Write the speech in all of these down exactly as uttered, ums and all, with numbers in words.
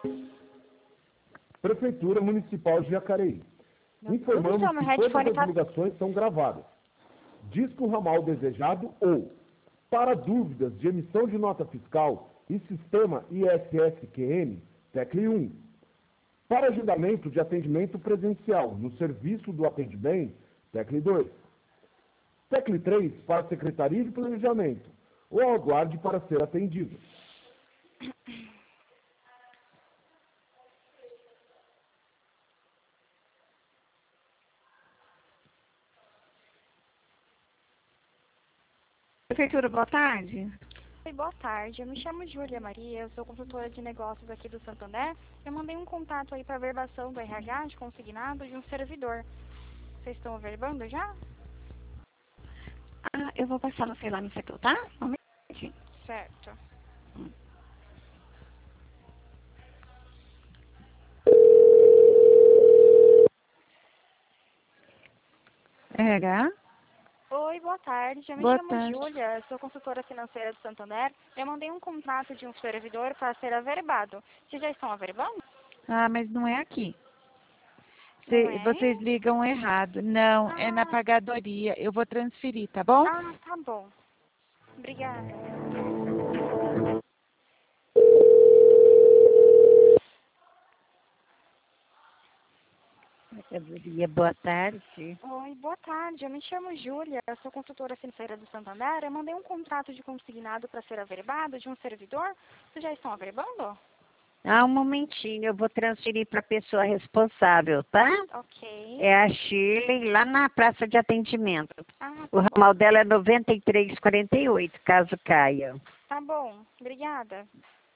Prefeitura Municipal de Jacareí. Informamos Então, meu que todas headphone as tá... ligações são gravadas. Disque o ramal desejado ou, para dúvidas de emissão de nota fiscal e sistema I S S Q N, tecle um. Para agendamento de atendimento presencial no serviço do atendimento, tecle dois. Tecle três para Secretaria de Planejamento ou aguarde para ser atendido. Prefeitura, boa tarde. Oi, boa tarde. Eu me chamo Júlia Maria, eu sou consultora de negócios aqui do Santander. Eu mandei um contato aí para verbação do R H de consignado de um servidor. Vocês estão averbando já? Ah, eu vou passar você lá no setor, tá? Um minutinho. Certo. R H? Oi, boa tarde. Eu me Boa chamo tarde. Júlia, eu sou consultora financeira do Santander. Eu mandei um contrato de um servidor para ser averbado. Vocês já estão averbando? Ah, mas não é aqui. Não Cê- é? vocês ligam errado. Não, é na Ah, pagadoria. Eu vou transferir, tá bom? ah, tá bom. Obrigada. Mercadoria, boa tarde. Oi, boa tarde. Eu me chamo Júlia, eu sou consultora financeira do Santander. Eu mandei um contrato de consignado para ser averbado de um servidor. Vocês já estão averbando? Ah, um momentinho, eu vou transferir para a pessoa responsável, tá? Ok. É a Shirley, lá na praça de atendimento. Ah, O tá bom. ramal dela é noventa e três quarenta e oito, caso caia. Tá bom. Obrigada.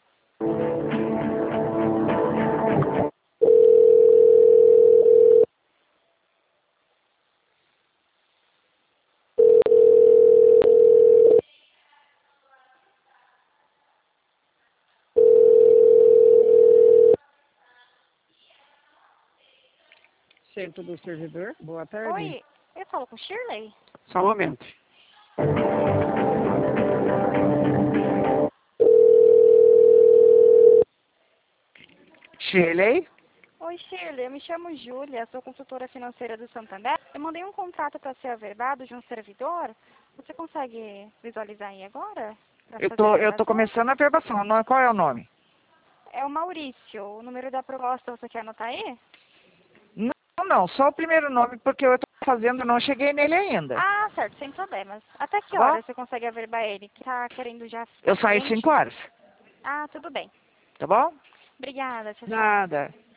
Centro do servidor, boa tarde. Oi, eu falo com Shirley? Só um momento. Shirley? Oi, Shirley. Eu me chamo Júlia, sou consultora financeira do Santander. Eu mandei um contrato para ser averbado de um servidor. Você consegue visualizar aí agora? Pra Eu fazer tô, a eu tô verbação? começando a verbação. Não- Qual é o nome? É o Maurício. O número da proposta você quer anotar aí? Não, não, só o primeiro nome, porque eu tô fazendo, não cheguei nele ainda. Ah, certo, sem problemas. Até que Tá bom? hora você consegue averbar ele? Que tá querendo já ficar Eu saio às ciente? cinco horas, Ah, tudo bem. tá bom? Obrigada, tchau, tchau. Nada.